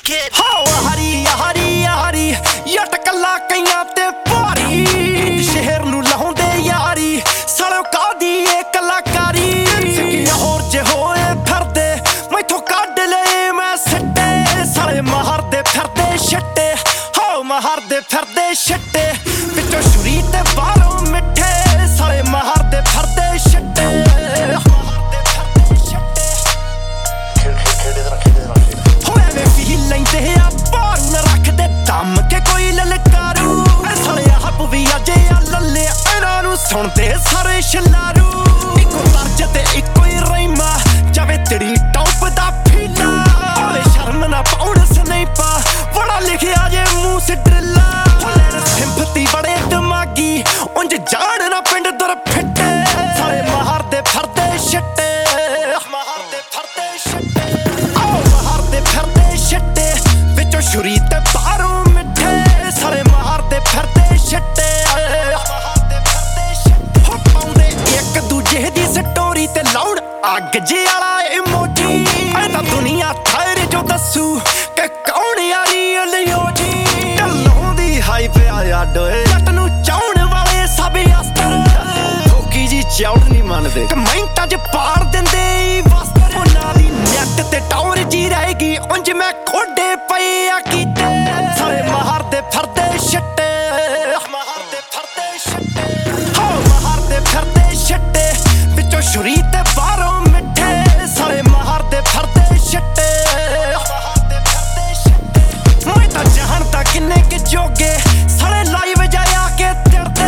kid. Hari Hari Hari yet ਕੱਲਾ ਕਈਆਂ ਤੇ ਭਾਰੀ ਸ਼ਹਿਰ ਨੂੰ ਲਾਉਂਦੇ ਯਾਰੀ ਸਾਲਿਓ ਕਾਦੀ ਏ ਕਲਾਕਾਰੀ ਸਿੱਕੀਆਂ ਹੋਰ ਜੇ ਹੋਏ ਫਿਰਦੇ ਮੈਥੋਂ ਕੱਢ ਲਏ ਮੈਂ ਸਿੱਟੇ ਸਾਲੇ ਮਾਰਦੇ ਫਿਰਦੇ ਛੱਟੇ ਹੋ ਮਾਰਦੇ ਫਿਰਦੇ ਛੱਟੇ ਵਿੱਚੋਂ ਛੁਰੀ ਤੇ ਬਾਹਰੋਂ ਮਿੱਠੇ ਸਾਲੇ ਮਾਰਦੇ ਫਿਰਦੇ ਛੱਟੇ ਲੈਂਦੇ ਆ ਬਾਰੂ ਨਾ ਰੱਖਦੇ ਦਮ ਕੇ ਕੋਈ ਲਲਕਾਰੂ ਸਾਲੇ ਹੱਬ ਵੀ ਅਜੇ ਆ ਲੱਲੇ ਇਹਨਾਂ ਨੂੰ ਸੁਣਦੇ ਸਾਰੇ ਛਲਾਰੂ ਇੱਕੋ ਤਰਜ ਤੇ ਇੱਕੋ ਹੀ ਰਹੀਮਾ ਜਾਵੇ ਤੇਰੀ ਟੌਪ ਦਾ ਫੀਲਾ ਓਏ ਸ਼ਰਮ ਨਾ ਪਾਉਣ ਸਨੇਪਾ ਬੜਾ ਲਿਖਿਆ ਜੇ ਮੂੰਹ ਸੇ ਡਰਿੱਲਾ ਲੈਣ ਸਿੰਪਤੀ ਬੜੇ ਦਿਮਾਗੀ ਉਂਝ ਜਾਣ ਨਾ ਪਿੰਡ ਦਰ ਫਿੱਟੇ ਸਾਲੇ ਮਾਰਦੇ ਫਿਰਦੇ ਛੱਟੇ ਮਾਰਦੇ ਫਿਰਦੇ ਛੱਟੇ ਮਾਰਦੇ ਫਿਰਦੇ ਛੱਟੇ ਵਿੱਚੋਂ ਛੁਰੀ ਤੇ ਬਾਹਰੋਂ ਮਿੱਠੇ ਸਾਲੇ ਮਾਰਦੇ ਫਿਰਦੇ ਛੱਟੇ ਮਾਰਦੇ ਫਿਰਦੇ ਛੱਟੇ ਹੋ ਪਾਉਂਦੇ ਇੱਕ ਦੂਜੇ ਦੀ ਸਟੋਰੀ ਤੇ ਲਾਉਣ ਅੱਗ ਜੇ ਵਾਲਾ ਇਮੋਜੀ ਐ ਤਾਂ ਦੁਨੀਆ ਠਹਿਰ ਜੋ ਦੱਸੂ ਕਿ ਕੌਣ ਯਾਰੀ ਲਿਓ ਜੀ ਢੱਲੋਂ ਦੀ ਹਾਈਪ ਆਇਆ ਡੋਏ ਜੱਟ ਨੂੰ ਚਾਉਣ ਵਾਲੇ ਸਭ ਅਸਤਰ ਠੋਕੀ ਜੀ ਚੌੜ ਨਹੀਂ ਮੰਨਦੇ ਕਮੈਂਟਾਂ 'ਚ ਪਾੜ ਦਿੰਦੇ ਵਸਤਰ ਉਹਨਾਂ ਦੀ ਨੈਟ ਤੇ ਟੌਰ ਜੀ ਰਹੇਗੀ ਉਂਝ ਮੈਂ ਖੋਡੇ ਪਏ ਆ ਕੀਤੇ ਸਾਲੇ ਮਾਰਦੇ ਫਿਰਦੇ ਛੱਟੇ ਮਾਰਦੇ ਫਿਰਦੇ ਛੱਟੇ ਹੋ ਮਾਰਦੇ ਫਿਰਦੇ ਛੱਟੇ ਵਿੱਚੋਂ ਛੁਰੀ ਤੇ ਬਾਹਰੋਂ ਮਿੱਠੇ ਸਾਲੇ ਮਾਰਦੇ ਫਿਰਦੇ ਛੱਟੇ ਮਾਰਦੇ ਫਿਰਦੇ ਛੱਟੇ ਮੈਂ ਤਾਂ ਜਾਣਦਾ ਕਿੰਨੇ ਕਿ ਜੋਗੇ ਸਾਲੇ ਲਾਈਵ ਜਾਇਆ ਕੇ ਤਿੜਦੇ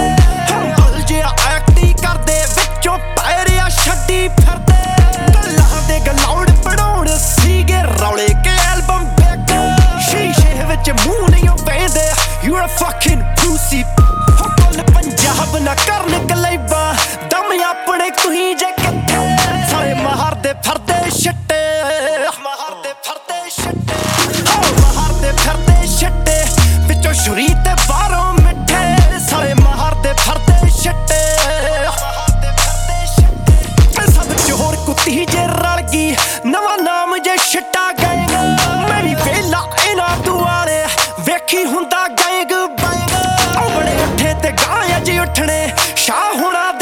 ਹਲ ਜਿਹਾ ਐਕਟੀ ਕਰਦੇ ਵਿੱਚੋਂ ਪੈਰਿਆ ਛੱਡੀ ਫਿਰਦੇ ਗੱਲਾਂ ਦੇ ਗਲਾਉੜ ਪੜਾਉਣ ਸੀਗੇ ਰੌਲੇ ਕੇ ਐਲਬਮ ਬੈਕ ਸ਼ੀਸ਼ੇ ਵਿੱਚ ਮੂੰਹ ਨਹੀਂ ਪੈਂਦੇ ਯੂ ਆਰ ਫੱਕਿੰਗ ਪੁਸੀ ਹੁਕਲ ਪੰਜਾਬ ਨਾ ਕਰਨ ਗਲੇਬਾ ਦਮ ਆਪਣੇ ਤੁਸੀਂ ਜੇ ਕਿੱਥੇ ਸਾਲੇ ਮਾਰਦੇ ਫਿਰਦੇ ਛੱਟੇ ਮਾਰਦੇ ਫਿਰਦੇ ਛੱਟੇ ਮਾਰਦੇ ਫਿਰਦੇ ਛੱਟੇ ਵਿੱਚੋਂ ਛੁਰੀ ਤੇ ਬਾਹਰੋਂ ਮਿੱਠੇ ਸਾਲੇ ਮਾਰਦੇ ਫਿਰਦੇ ਛੱਟੇ ਮਾਰਦੇ ਫਿਰਦੇ ਛੱਟੇ ਸਭ ਚੋਰ ਕੁੱਤੀ ਜੇ ਰਲ ਗਈ ਨਵਾਂ ਨਾਮ ਜੇ ਛੱਟਾ ਗੈਂਗ ਮੈਂ ਵੀ ਵੇਲਾ ਇਹਨਾਂ ਦੁਆਲੇ ਵੇਖੀ ਹੁੰਦਾ ਗੈਂਗ ਬੈਂਗ ਉਹ ਬੜੇ ਉੱਠੇ ਤੇ ਗਾਂ ਅੱਜ ਉੱਠਣੇ ਸ਼ਾਹ ਹੋਣਾ